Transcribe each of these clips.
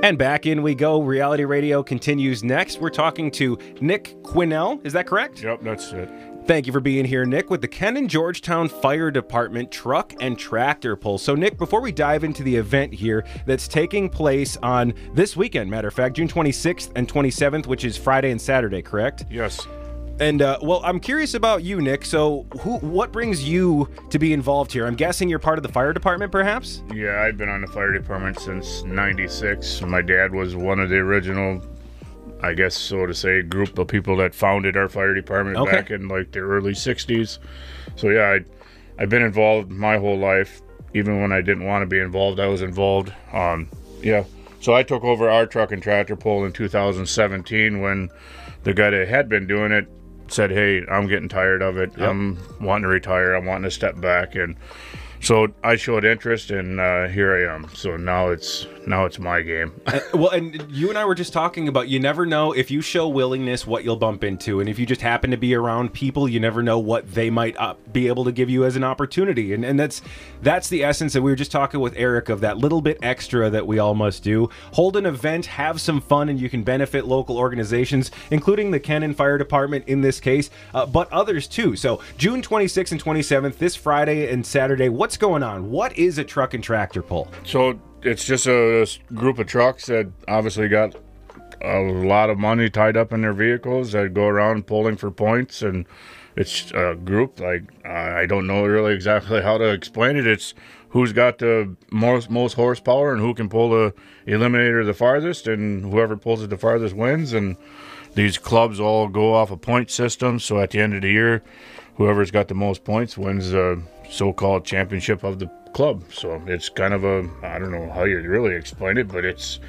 And back in we go. Reality Radio continues next. We're talking to Nick Quinnell. Is that correct? Yep, that's it. Thank you for being here, Nick, with the Kenton Georgetown Fire Department Truck and Tractor Pull. So, Nick, before we dive into the event here that's taking place on this weekend, matter of fact, June 26th and 27th, which is Friday and Saturday, correct? Yes. And, well, I'm curious about you, Nick. So what brings you to be involved here? I'm guessing you're part of the fire department, perhaps? Yeah, I've been on the fire department since 96. My dad was one of the original, I guess, so to say, group of people that founded our fire department back in, like, the early 60s. So, yeah, I've been involved my whole life. Even when I didn't want to be involved, I was involved. Yeah. So I took over our truck and tractor pull in 2017 when the guy that had been doing it said, hey, I'm getting tired of it. Yep. I'm wanting to retire. I'm wanting to step back. And so I showed interest, and here I am. So now it's my game. Well, and you and I were just talking about, you never know if you show willingness what you'll bump into, and if you just happen to be around people, you never know what they might be able to give you as an opportunity. And that's the essence that we were just talking with Eric of, that little bit extra that we all must do. Hold an event, have some fun, and you can benefit local organizations, including the Kenton Fire Department in this case, but others too. So June 26th and 27th, this Friday and Saturday, what's going on? What is a truck and tractor pull? So it's just a group of trucks that obviously got a lot of money tied up in their vehicles that go around pulling for points, and it's a group, like, I don't know really exactly how to explain it. It's who's got the most horsepower and who can pull the eliminator the farthest, and whoever pulls it the farthest wins. And these clubs all go off a point system, so at the end of the year, whoever's got the most points wins the so-called championship of the club. So it's kind of I don't know how you really explain it, but it's,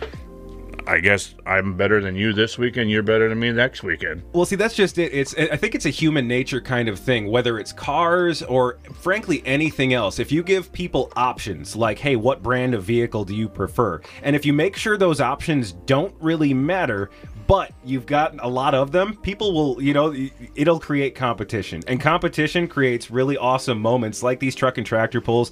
I guess I'm better than you this weekend, you're better than me next weekend. Well, see, that's just it. I think it's a human nature kind of thing, whether it's cars or frankly anything else. If you give people options like, hey, what brand of vehicle do you prefer? And if you make sure those options don't really matter, but you've got a lot of them, people will, it'll create competition. And competition creates really awesome moments like these truck and tractor pulls.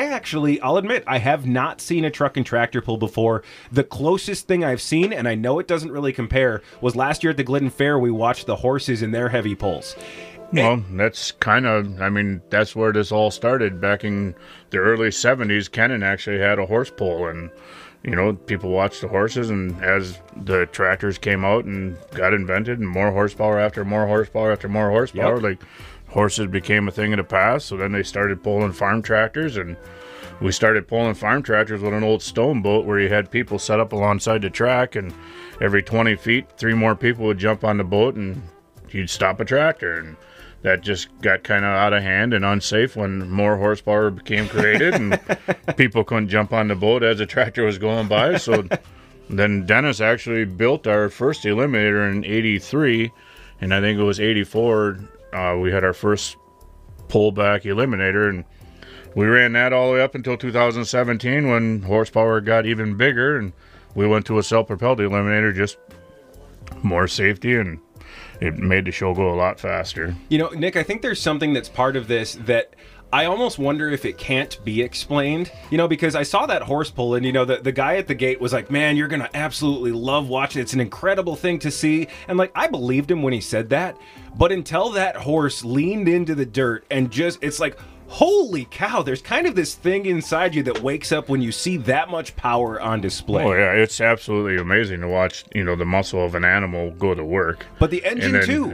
I'll admit, I have not seen a truck and tractor pull before. The closest thing I've seen, and I know it doesn't really compare, was last year at the Glidden Fair. We watched the horses in their heavy pulls. Well, that's kind of, that's where this all started. Back in the early 70s, Kenton actually had a horse pull, and people watched the horses, and as the tractors came out and got invented, and more horsepower after more horsepower after more horsepower, like, horses became a thing of the past. So then they started pulling farm tractors, and we started pulling farm tractors with an old stone boat where you had people set up alongside the track, and every 20 feet, 3 more people would jump on the boat, and you'd stop a tractor. And that just got kind of out of hand and unsafe when more horsepower became created and people couldn't jump on the boat as the tractor was going by. So then Dennis actually built our first eliminator in 83, and I think it was 84. We had our first pullback eliminator, and we ran that all the way up until 2017 when horsepower got even bigger, and we went to a self-propelled eliminator, just more safety, and it made the show go a lot faster. Nick, I think there's something that's part of this that I almost wonder if it can't be explained, because I saw that horse pull, and, the guy at the gate was like, man, you're going to absolutely love watching it. It's an incredible thing to see. And, like, I believed him when he said that. But until that horse leaned into the dirt and it's like, holy cow, there's kind of this thing inside you that wakes up when you see that much power on display. Oh, yeah, it's absolutely amazing to watch, the muscle of an animal go to work. But the engine, too.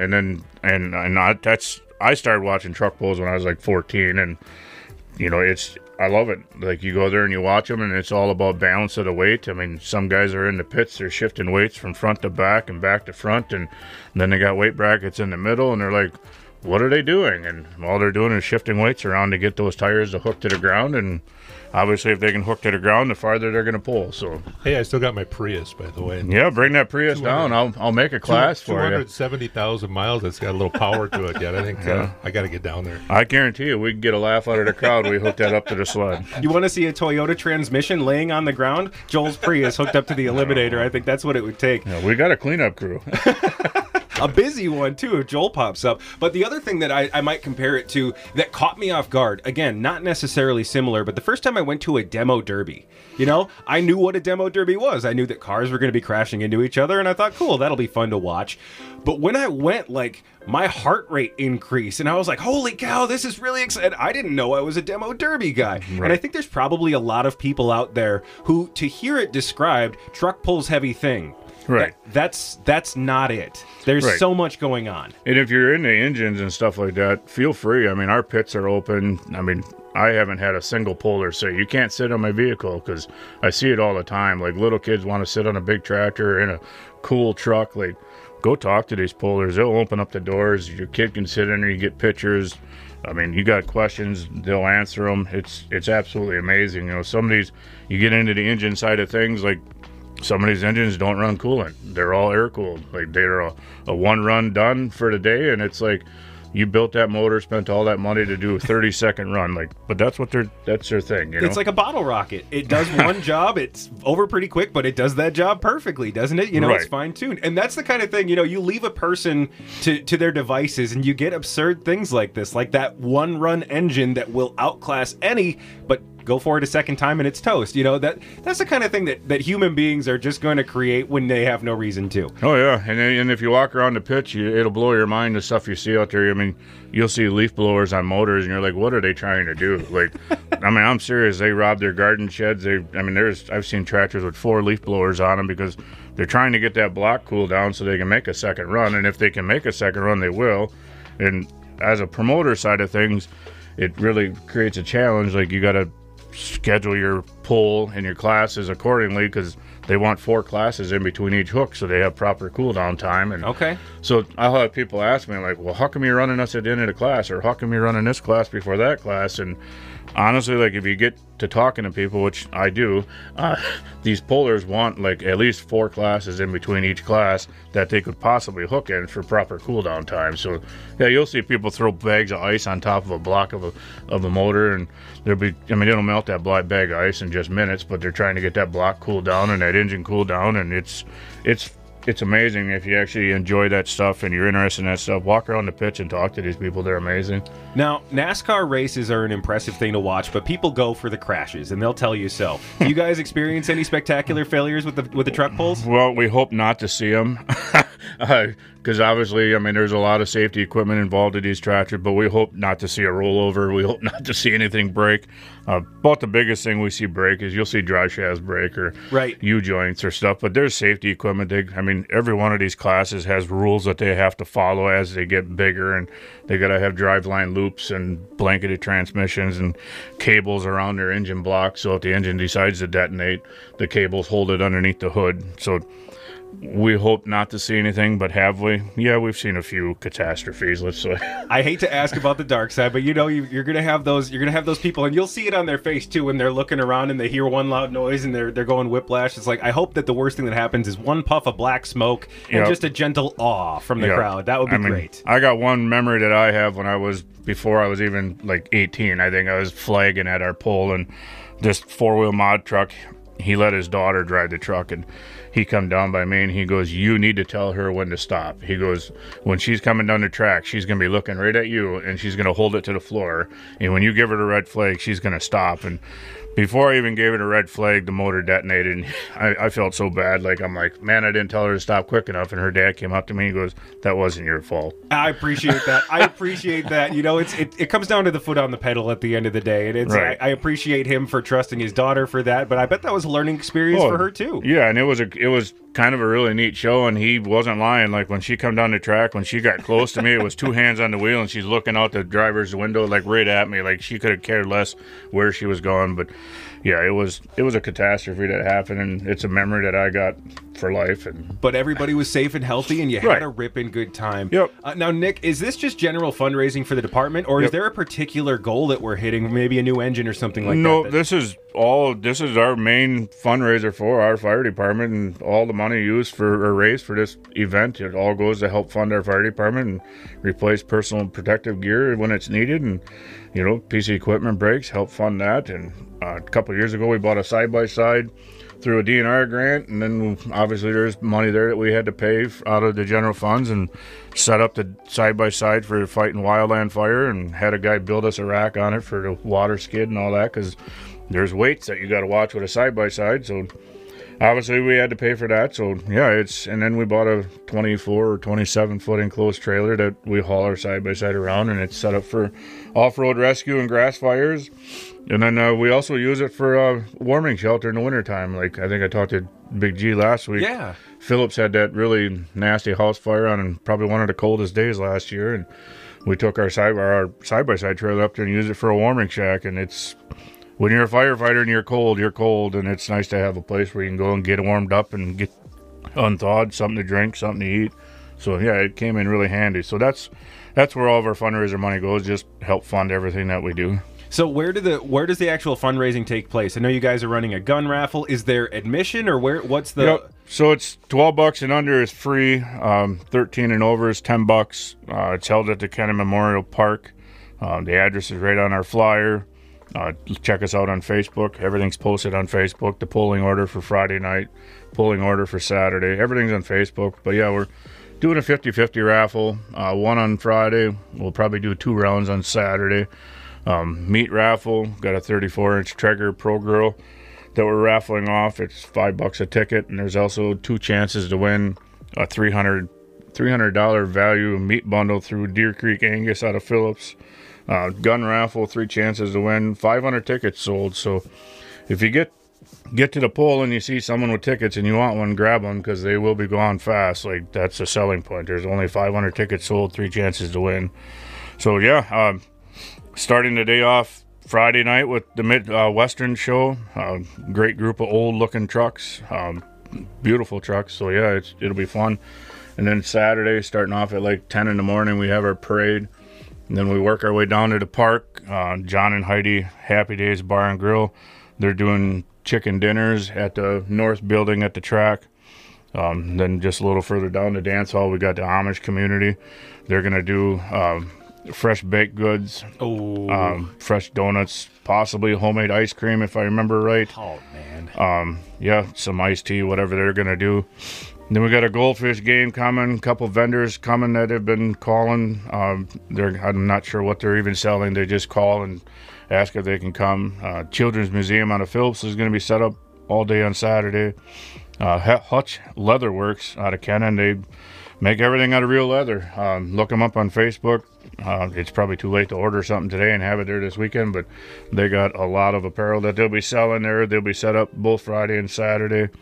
I started watching truck pulls when I was like 14, and, I love it. Like, you go there and you watch them, and it's all about balance of the weight. Some guys are in the pits, they're shifting weights from front to back and back to front, and then they got weight brackets in the middle, and they're like, what are they doing? And all they're doing is shifting weights around to get those tires to hook to the ground. And obviously, if they can hook to the ground, the farther they're going to pull. So, hey, I still got my Prius, by the way. Yeah, bring that Prius down. I'll make a class for you. 270,000 miles. It's got a little power to it yet. I think I got to get down there. I guarantee you, we can get a laugh out of the crowd. We hook that up to the sled. You want to see a Toyota transmission laying on the ground? Joel's Prius hooked up to the eliminator. I think that's what it would take. Yeah, we got a cleanup crew. A busy one too if Joel pops up. But the other thing that I might compare it to that caught me off guard, again, not necessarily similar, but the first time I went to a demo derby, you know, I knew what a demo derby was. I knew that cars were going to be crashing into each other, and I thought, cool, that'll be fun to watch. But when I went, like, my heart rate increased, and I was like, holy cow, this is really exciting. I didn't know I was a demo derby guy. Right. And I think there's probably a lot of people out there who, to hear it described, truck pulls heavy thing. Right. That's not it. There's Right. so much going on. And if you're into engines and stuff like that, feel free. I mean, our pits are open. I mean, I haven't had a single puller say, you can't sit on my vehicle, because I see it all the time. Like, little kids want to sit on a big tractor in a cool truck. Like, go talk to these pullers. They'll open up the doors. Your kid can sit in there. You get pictures. I mean, you got questions, they'll answer them. It's absolutely amazing. You know, some of these, you get into the engine side of things, like, some of these engines don't run coolant. They're all air cooled. Like, they're a one run done for the day, and it's like, you built that motor, spent all that money to do a 30-second run. Like, but that's their thing, you know? It's like a bottle rocket. It does one job, it's over pretty quick, but it does that job perfectly, doesn't it? You know, Right. It's fine-tuned. And that's the kind of thing, you know, you leave a person to their devices, and you get absurd things like this, like that one-run engine that will outclass any, but go for it a second time and it's toast. You know, that's the kind of thing that human beings are just going to create when they have no reason to. Oh yeah, and if you walk around the pitch, it'll blow your mind, the stuff you see out there. I mean, you'll see leaf blowers on motors, and you're like, what are they trying to do? Like, I mean, I'm serious. They rob their garden sheds. I've seen tractors with 4 leaf blowers on them because they're trying to get that block cooled down so they can make a second run. And if they can make a second run, they will. And as a promoter side of things, it really creates a challenge. Like, you got to schedule your pull and your classes accordingly, because they want 4 classes in between each hook, so they have proper cool down time. And Okay. so I'll have people ask me, like, well, how come you're running us at the end of the class, or how come you're running this class before that class? And honestly, like, if you get to talking to people, which I do, these pullers want like at least 4 classes in between each class that they could possibly hook in for proper cool down time. So yeah, you'll see people throw bags of ice on top of a block of a motor, and it'll melt that black bag of ice in just minutes, but they're trying to get that block cooled down and that engine cooled down, and it's amazing. If you actually enjoy that stuff and you're interested in that stuff, walk around the pitch and talk to these people. They're amazing. Now, NASCAR races are an impressive thing to watch, but people go for the crashes, and they'll tell you so. You guys experience any spectacular failures with the truck pulls? Well, we hope not to see them, because obviously, I mean, there's a lot of safety equipment involved in these tractors, but we hope not to see a rollover. We hope not to see anything break. About the biggest thing we see break is you'll see drive shafts break, or Right. U-joints or stuff, but there's safety equipment. Every one of these classes has rules that they have to follow as they get bigger, and they got to have driveline loops and blanketed transmissions and cables around their engine block, so if the engine decides to detonate, the cables hold it underneath the hood. So we hope not to see anything, but have we? Yeah, we've seen a few catastrophes, let's say. I hate to ask about the dark side, but you know, you're gonna have those people, and you'll see it on their face too when they're looking around and they hear one loud noise and they're going whiplash. It's like, I hope that the worst thing that happens is one puff of black smoke and Yep. just a gentle awe from the Yeah. crowd. That would be great. I got one memory that I have before I was even like 18. I think I was flagging at our pole, and this 4-wheel mod truck, he let his daughter drive the truck, and he come down by me and he goes, you need to tell her when to stop. He goes, when she's coming down the track, she's going to be looking right at you, and she's going to hold it to the floor, and when you give her the red flag, she's going to stop. And before I even gave it a red flag, the motor detonated, and I felt so bad. Like, I'm like, man, I didn't tell her to stop quick enough. And her dad came up to me and goes, that wasn't your fault. I appreciate that. I appreciate that. You know, it comes down to the foot on the pedal at the end of the day, and Right. I appreciate him for trusting his daughter for that. But I bet that was a learning experience for her too. Yeah, and it was kind of a really neat show, and he wasn't lying. Like, when she come down the track, when she got close to me, it was 2 hands on the wheel, and she's looking out the driver's window, like, right at me. Like, she could have cared less where she was going. But yeah, it was a catastrophe that happened, and it's a memory that I got for life. And But everybody was safe and healthy, and you had Right. a ripping good time. Yep. Now, Nick, is this just general fundraising for the department, or is Yep. there a particular goal that we're hitting? Maybe a new engine or something like no, that? this is our main fundraiser for our fire department, and all the money used or raised for this event, it all goes to help fund our fire department and replace personal protective gear when it's needed, and piece of equipment breaks, help fund that. And a couple of years ago, we bought a side-by-side through a DNR grant, and then obviously there's money there that we had to pay out of the general funds, and set up the side-by-side for fighting wildland fire, and had a guy build us a rack on it for the water skid and all that, because there's weights that you got to watch with a side-by-side, so obviously we had to pay for that. So yeah, and then we bought a 24 or 27 foot enclosed trailer that we haul our side-by-side around, and it's set up for off-road rescue and grass fires. And then we also use it for warming shelter in the wintertime. Like I think I talked to Big G last week. Yeah. Phillips had that really nasty house fire on probably one of the coldest days last year, and we took our side-by-side trailer up there and used it for a warming shack. And it's, when you're a firefighter and you're cold, and it's nice to have a place where you can go and get warmed up and get unthawed, something to drink, something to eat. So yeah, it came in really handy. So that's where all of our fundraiser money goes, just help fund everything that we do. So where does the actual fundraising take place? I know you guys are running a gun raffle. Is there admission, or what's the? Yep. So it's $12 and under is free. 13 and over is $10. It's held at the Kennan Memorial Park. The address is right on our flyer. Check us out on Facebook. Everything's posted on Facebook. The polling order for Friday night, polling order for Saturday. Everything's on Facebook. But yeah, we're doing a 50-50 raffle. One on Friday. We'll probably do 2 rounds on Saturday. Meat raffle. Got a 34-inch Traeger Pro Grill that we're raffling off. It's $5 a ticket, and there's also 2 chances to win a $300 value meat bundle through Deer Creek Angus out of Phillips. Gun raffle, 3 chances to win, 500 tickets sold. So if you get to the poll and you see someone with tickets and you want one, grab them, because they will be gone fast. Like, that's a selling point. There's only 500 tickets sold, 3 chances to win. So yeah, starting the day off Friday night with the Midwestern show. Great group of old looking trucks, beautiful trucks. So yeah, it'll be fun. And then Saturday, starting off at like 10 in the morning, we have our parade. And then we work our way down to the park. John and Heidi, Happy Days Bar and Grill. They're doing chicken dinners at the north building at the track. Then just a little further down the dance hall, we got the Amish community. They're going to do fresh baked goods, fresh donuts, possibly homemade ice cream, if I remember right. Oh, man. Yeah, some iced tea, whatever they're going to do. Then we got a goldfish game coming, a couple vendors coming that have been calling. I'm not sure what they're even selling. They just call and ask if they can come. Children's Museum out of Phillips is going to be set up all day on Saturday. Hutch Leather Works out of Kennan, they make everything out of real leather. Look them up on Facebook. It's probably too late to order something today and have it there this weekend, but they got a lot of apparel that they'll be selling there. They'll be set up both Friday and Saturday.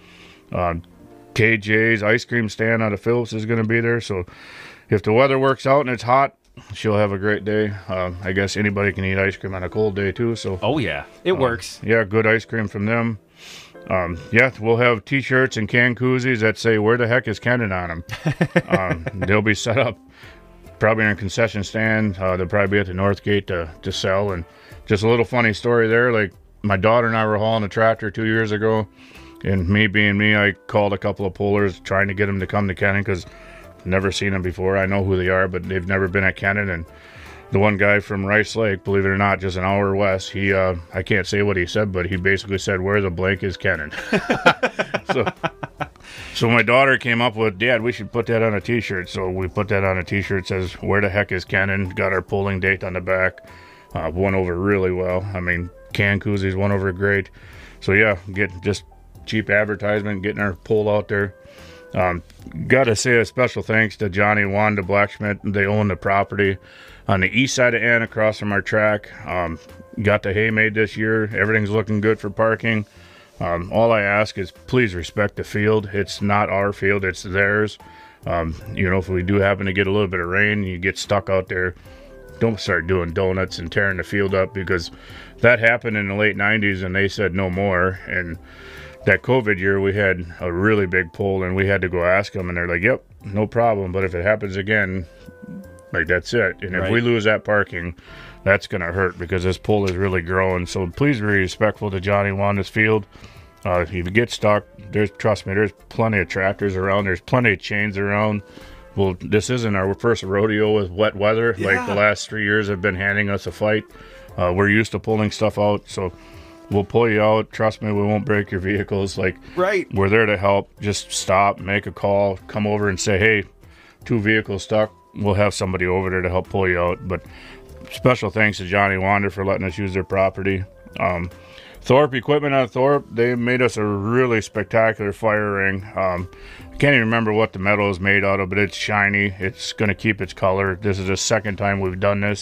KJ's ice cream stand out of Phillips is going to be there. So if the weather works out and it's hot, she'll have a great day. I guess anybody can eat ice cream on a cold day too. So oh yeah, it works. Yeah, good ice cream from them. Yeah, we'll have T-shirts and can koozies that say "Where the heck is Kennan" on them. They'll be set up probably in a concession stand. They'll probably be at the North Gate to sell. And just a little funny story there. Like, my daughter and I were hauling a tractor 2 years ago. And me being me, I called a couple of pullers trying to get them to come to Kennan, because I've never seen them before. I know who they are, but they've never been at Kennan. And the one guy from Rice Lake, believe it or not, just an hour west, he I can't say what he said, but he basically said, "Where the blank is Kennan?" So my daughter came up with, "Dad, we should put that on a T-shirt." So we put that on a T-shirt. It says, "Where the heck is Kennan?" Got our polling date on the back. Went over really well. I mean, can koozies went over great. So yeah, just cheap advertisement, getting our poll out there. Gotta say a special thanks to Johnny and Wanda Blacksmith. They own the property on the east side of Ann across from our track. Got the hay made this year. Everything's looking good for parking. All I ask is please respect the field. It's not our field, it's theirs. If we do happen to get a little bit of rain, you get stuck out there, don't start doing donuts and tearing the field up, because that happened in the late 90s and they said no more. And that COVID year, we had a really big poll, and we had to go ask them, and they're like, "Yep, no problem. But if it happens again, like, that's it. And if we lose that parking, that's going to hurt, because this poll is really growing." So please be respectful to Johnny Wanda's field. If you get stuck, trust me, there's plenty of tractors around. There's plenty of chains around. Well, this isn't our first rodeo with wet weather. Yeah. Like, the last 3 years have been handing us a fight. We're used to pulling stuff out. So We'll pull you out. Trust me, we won't break your vehicles. Like, Right. we're there to help. Just stop, make a call, come over and say, hey, 2 vehicles stuck. We'll have somebody over there to help pull you out. But special thanks to Johnny Wander for letting us use their property. Thorpe Equipment out of Thorpe, they made us a really spectacular fire ring. I can't even remember what the metal is made out of, but it's shiny. It's going to keep its color. This is the second time we've done this.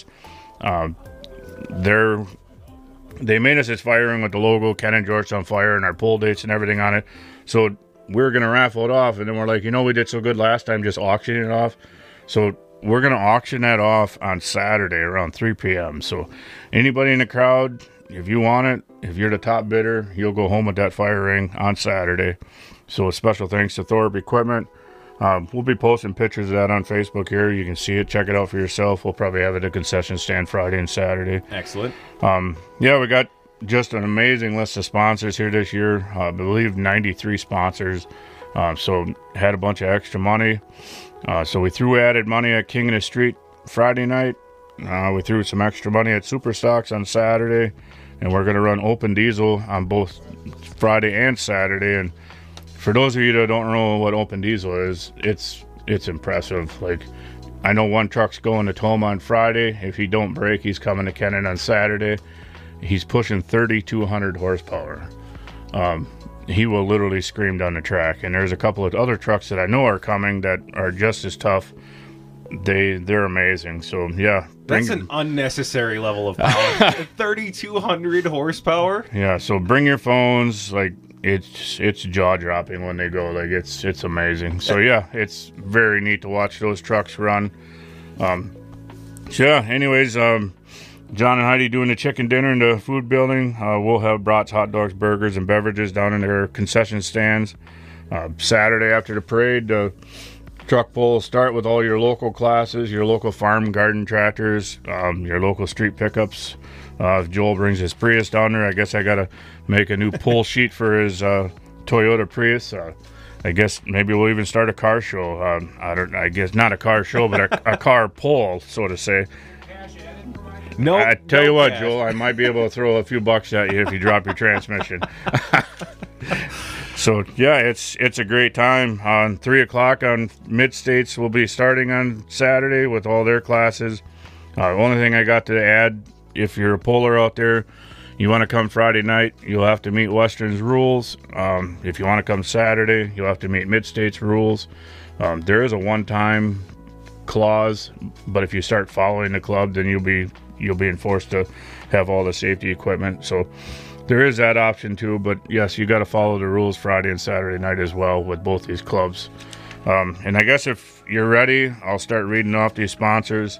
They made us this fire ring with the logo, Ken and Georgetown Fire, and our pull dates and everything on it. So we were going to raffle it off, and then we're like, we did so good last time just auctioning it off. So we're going to auction that off on Saturday around 3 p.m. So anybody in the crowd, if you want it, if you're the top bidder, you'll go home with that fire ring on Saturday. So a special thanks to Thorpe Equipment. We'll be posting pictures of that on Facebook here. You can see it. Check it out for yourself. We'll probably have it at a concession stand Friday and Saturday. Excellent. Yeah, we got just an amazing list of sponsors here this year. I believe 93 sponsors. So had a bunch of extra money. So we threw added money at King of the Street Friday night. We threw some extra money at Superstocks on Saturday. And we're going to run open diesel on both Friday and Saturday. And for those of you that don't know what open diesel is, it's impressive. Like, I know one truck's going to Toma on Friday. If he don't break, he's coming to Kennon on Saturday. He's pushing 3,200 horsepower. He will literally scream down the track. And there's a couple of other trucks that I know are coming that are just as tough. They're amazing. So yeah, That's an unnecessary level of power. 3,200 horsepower. Yeah, so bring your phones. Like, it's jaw dropping when they go. Like, it's amazing. So yeah, it's very neat to watch those trucks run. So yeah, anyways, John and Heidi doing the chicken dinner in the food building. We'll have brats, hot dogs, burgers, and beverages down in their concession stands. Saturday after the parade, truck pull will start with all your local classes, your local farm garden tractors, your local street pickups. If Joel brings his Prius down there, I guess I gotta make a new pull sheet for his Toyota Prius. I guess maybe we'll even start a car show. I guess not a car show, but a car pull, so to say. No, I tell you what, cash. Joel, I might be able to throw a few bucks at you if you drop your transmission. So yeah, it's a great time. On 3 o'clock on Mid-States, we'll be starting on Saturday with all their classes. Only thing I got to add, if you're a puller out there, you want to come Friday night, you'll have to meet Western's rules. If you want to come Saturday, you'll have to meet Mid-States rules. There is a one-time clause, but if you start following the club, then you'll be enforced to have all the safety equipment. So there is that option too, but yes, you got to follow the rules Friday and Saturday night as well with both these clubs. And I guess if you're ready, I'll start reading off these sponsors.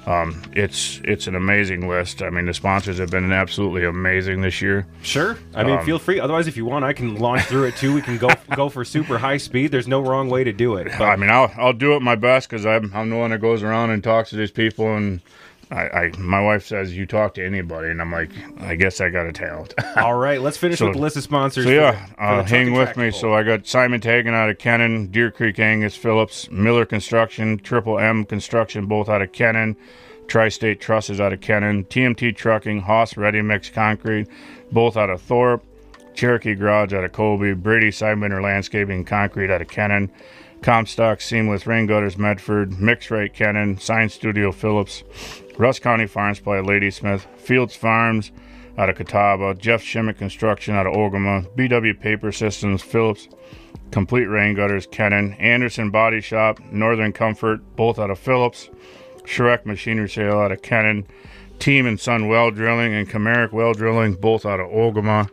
It's an amazing list. I mean, the sponsors have been absolutely amazing this year. Sure. I mean, feel free. Otherwise, if you want, I can launch through it too. We can go for super high speed. There's no wrong way to do it. I mean, I'll do it my best because I'm the one that goes around and talks to these people, and my wife says you talk to anybody, and I'm like, I guess I got a talent. All right, let's finish with the list of sponsors. So yeah, for the hang with truck me. and So I got Simon Tagan out of Kennon, Deer Creek Angus Phillips, Miller Construction, Triple M Construction, both out of Kennon, Tri-State Trusses out of Kennon, TMT Trucking, Haas Ready Mix Concrete, both out of Thorpe, Cherokee Garage out of Colby, Brady Sidewinter Landscaping and Concrete out of Kennon, Comstock Seamless Rain Gutters Medford, Mix Rate Kennon, Science Studio Phillips, Russ County Farm Supply Ladysmith, Fields Farms out of Catawba, Jeff Shimmick Construction out of Ogama, BW Paper Systems Phillips, Complete Rain Gutters Kennon, Anderson Body Shop, Northern Comfort, both out of Phillips, Shrek Machinery Sale out of Kennon, Team and Son Well Drilling and Comeric Well Drilling, both out of Ogama,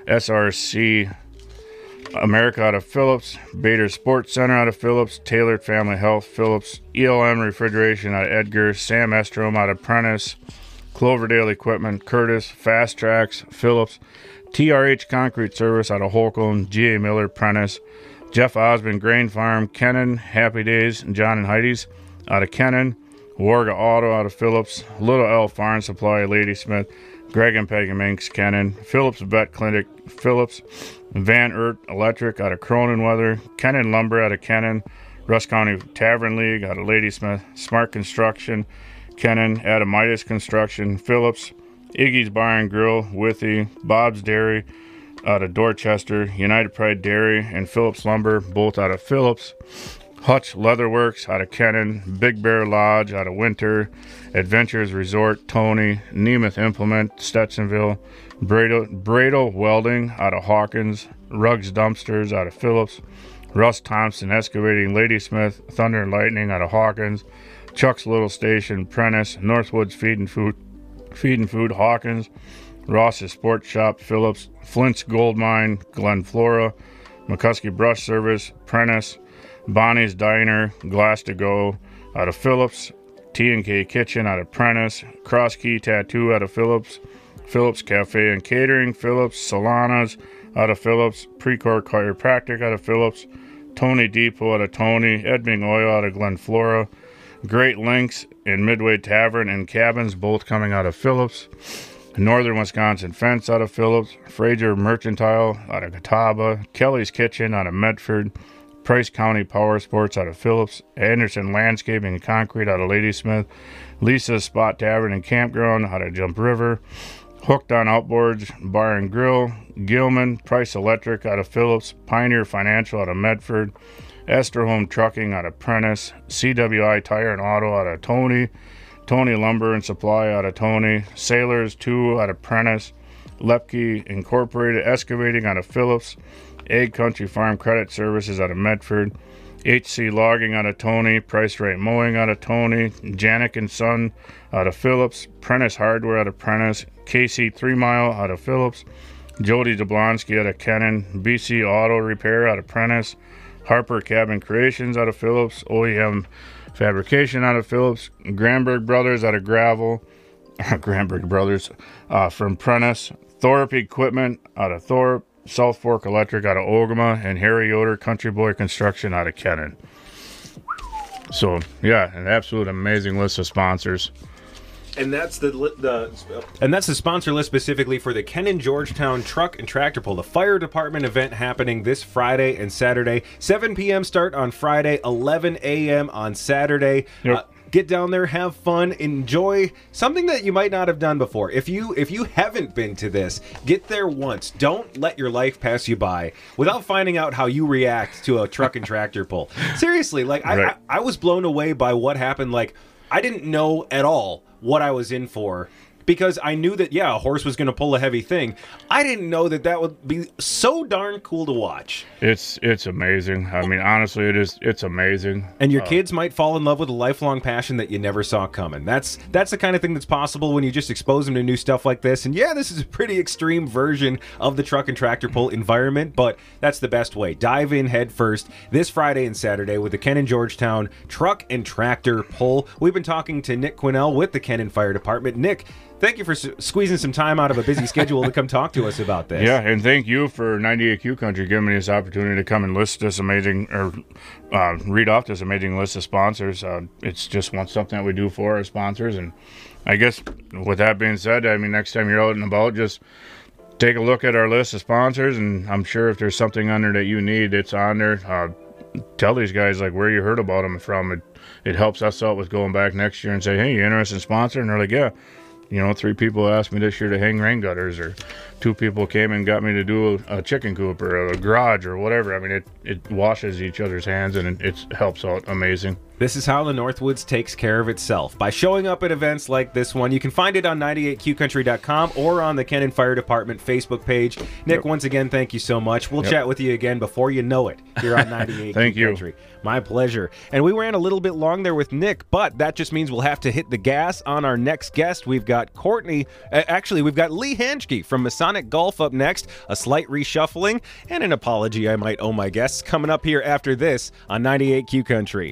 SRC America out of Phillips, Bader Sports Center out of Phillips, Tailored Family Health Phillips, ELM Refrigeration out of Edgar, Sam Estrom out of Prentice, Cloverdale Equipment Curtis, Fast Tracks Phillips, TRH Concrete Service out of Holcomb, G.A. Miller Prentice, Jeff Osmond Grain Farm, Kennon, Happy Days, John and Heidi's out of Kennon, Warga Auto out of Phillips, Little L Farm Supply Ladysmith, Greg and Peggy Minks Kennon, Phillips Vet Clinic Phillips, Van Ert Electric out of Cronenweather, Kennon Lumber out of Kennon, Russ County Tavern League out of Ladysmith, Smart Construction, Kennon, Adamitis Construction, Phillips, Iggy's Bar and Grill, Withy, Bob's Dairy out of Dorchester, United Pride Dairy, and Phillips Lumber, both out of Phillips. Hutch Leatherworks out of Kennan, Big Bear Lodge out of Winter, Adventures Resort, Tony, Nemeth Implement, Stetsonville, Brado Welding out of Hawkins, Ruggs Dumpsters out of Phillips, Russ Thompson Excavating, Ladysmith, Thunder and Lightning out of Hawkins, Chuck's Little Station, Prentice, Northwoods Feed and Food, Hawkins, Ross's Sports Shop, Phillips, Flint's Gold Mine, Glen Flora, McCuskey Brush Service, Prentice, Bonnie's Diner, Glass to Go out of Phillips, T&K Kitchen out of Prentice, Cross Key Tattoo out of Phillips, Phillips Cafe and Catering, Phillips, Solana's out of Phillips, Precor Chiropractic out of Phillips, Tony Depot out of Tony, Edming Oil out of Glen Flora, Great Links and Midway Tavern and Cabins, both coming out of Phillips, Northern Wisconsin Fence out of Phillips, Fraser Mercantile out of Catawba, Kelly's Kitchen out of Medford, Price County Power Sports out of Phillips, Anderson Landscaping and Concrete out of Ladysmith, Lisa's Spot Tavern and Campground out of Jump River, Hooked on Outboards Bar and Grill, Gilman, Price Electric out of Phillips, Pioneer Financial out of Medford, Esterholm Trucking out of Prentice, CWI Tire and Auto out of Tony, Tony Lumber and Supply out of Tony, Sailors 2 out of Prentice, Lepke Incorporated Excavating out of Phillips, Egg Country Farm Credit Services out of Medford, HC Logging out of Tony, Price Right Mowing out of Tony, Janik and Son out of Phillips, Prentice Hardware out of Prentice, KC 3 Mile out of Phillips, Jody Jablonski out of Kennan, BC Auto Repair out of Prentice, Harper Cabin Creations out of Phillips, OEM Fabrication out of Phillips, Granberg Brothers out of Gravel, Granberg Brothers from Prentice, Thorpe Equipment out of Thorpe, South Fork Electric out of Ogama, and Harry Yoder Country Boy Construction out of Kennan. So, yeah, an absolute amazing list of sponsors. And that's the sponsor list specifically for the Kennan Georgetown Truck and Tractor Pull, the fire department event happening this Friday and Saturday. 7 p.m. start on Friday, 11 a.m. on Saturday. Yep. Get down there, have fun, enjoy something that you might not have done before. If you haven't been to this, get there once. Don't let your life pass you by without finding out how you react to a truck and tractor pull. Seriously, like Right. I was blown away by what happened. Like, I didn't know at all what I was in for, because I knew that, yeah, a horse was going to pull a heavy thing. I didn't know that that would be so darn cool to watch. It's amazing. I mean, honestly, it's amazing. And your kids might fall in love with a lifelong passion that you never saw coming. That's the kind of thing that's possible when you just expose them to new stuff like this. And yeah, this is a pretty extreme version of the truck and tractor pull environment, but that's the best way. Dive in head first this Friday and Saturday with the Kennan Georgetown Truck and Tractor Pull. We've been talking to Nick Quinnell with the Kennan Fire Department. Nick, thank you for squeezing some time out of a busy schedule to come talk to us about this. Yeah, and thank you for 98Q Country giving me this opportunity to come and list this amazing, or read off this amazing list of sponsors. It's just something that we do for our sponsors. And I guess with that being said, I mean, next time you're out and about, just take a look at our list of sponsors, and I'm sure if there's something on there that you need, it's on there. Tell these guys like where you heard about them from. It helps us out with going back next year and say, hey, you interested in sponsor? And they're like, yeah. You know, 3 people asked me this year to hang rain gutters, or 2 people came and got me to do a chicken coop or a garage or whatever. I mean, it washes each other's hands, and it helps out amazing. This is how the Northwoods takes care of itself, by showing up at events like this one. You can find it on 98QCountry.com or on the Kennan Fire Department Facebook page. Nick, once again, thank you so much. We'll chat with you again before you know it here on 98Q Thank you. Country. My pleasure. And we ran a little bit long there with Nick, but that just means we'll have to hit the gas on our next guest. We've got Courtney, we've got Lee Hanschke from Masonic Golf up next, a slight reshuffling, and an apology I might owe my guests coming up here after this on 98Q Country.